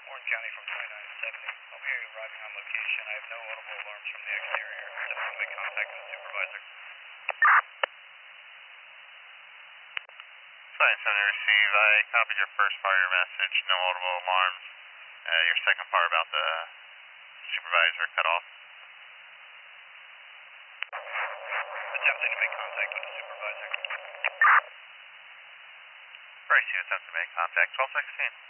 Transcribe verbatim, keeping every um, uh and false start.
Warren County from twenty-nine seventy. I'll be arriving on location. I have no audible alarms from the exterior. Attempting to make contact with the supervisor. twenty-nine seventy receive. I copied your first part of your message. No audible alarms. Uh, your second part about the supervisor cut off. Attempting to make contact with the supervisor. Bryce, you attempt to make contact. twelve sixteen.